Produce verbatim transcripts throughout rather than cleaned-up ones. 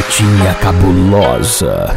Carretinha cabulosa.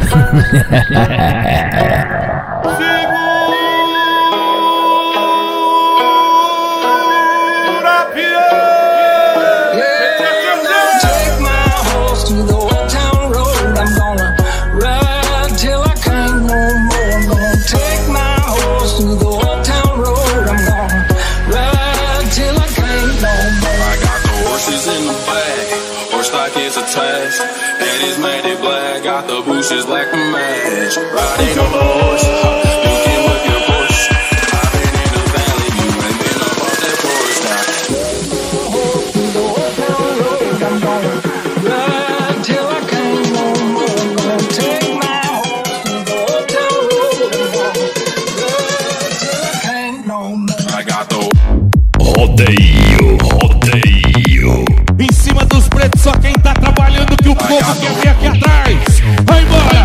And it's made it black, got the bushes like a match. Riding on the horse, you can whip your Porsche. I've been in the valley, you ain't been up off that porch now. I'm gonna ride till I can't no more. I'm gonna take my horse to the old town road. I'm gonna ride till I can't no more. I got the rodeio, rodeio. Em cima dos pretos, só quem tá trabalhando que o povo quer ver aqui atrás. Vai embora!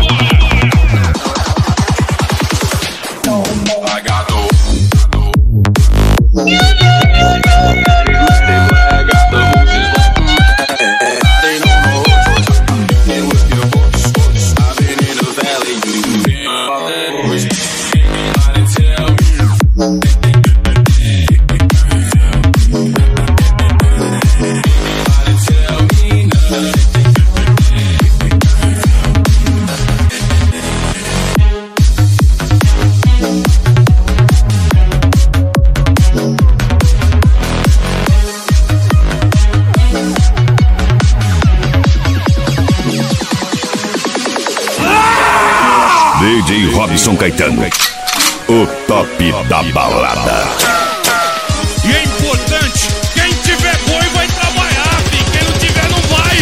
D J Robson Caetano, o top da balada. E é importante, quem tiver boi vai trabalhar, filho. Quem não tiver não vai.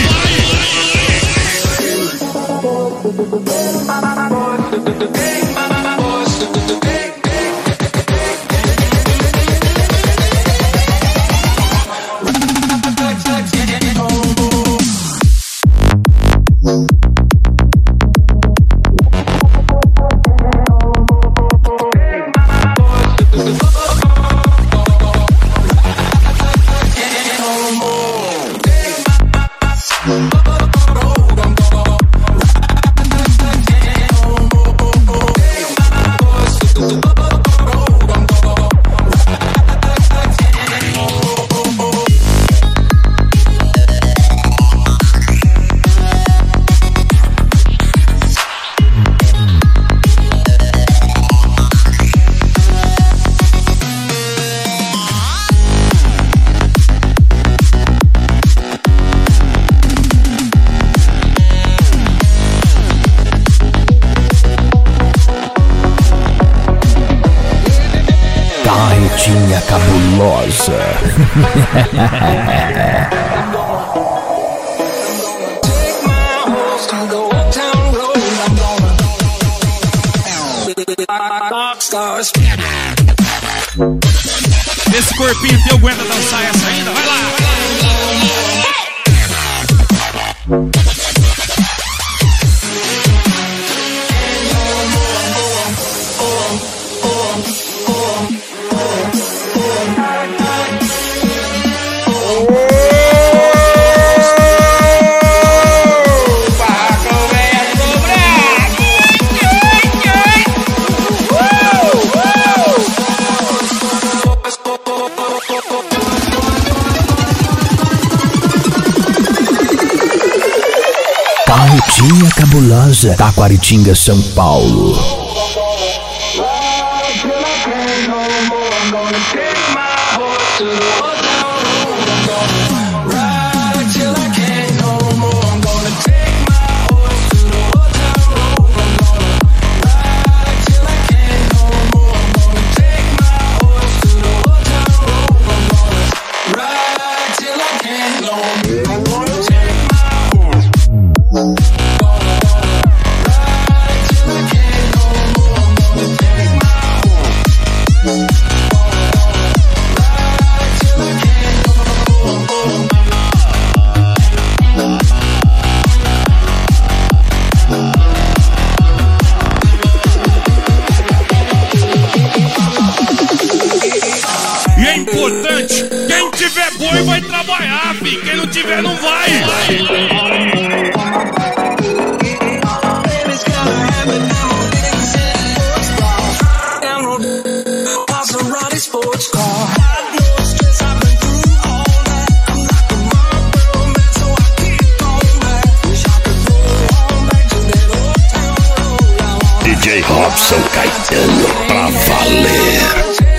Carretinha cabulosa. Esse corpinho teu aguenta dançar essa ainda? Vai lá! Carretinha cabulosa, Taquaritinga, São Paulo. Importante, quem tiver boi vai trabalhar, filho. Quem não tiver não vai. Robson Caetano, pra valer.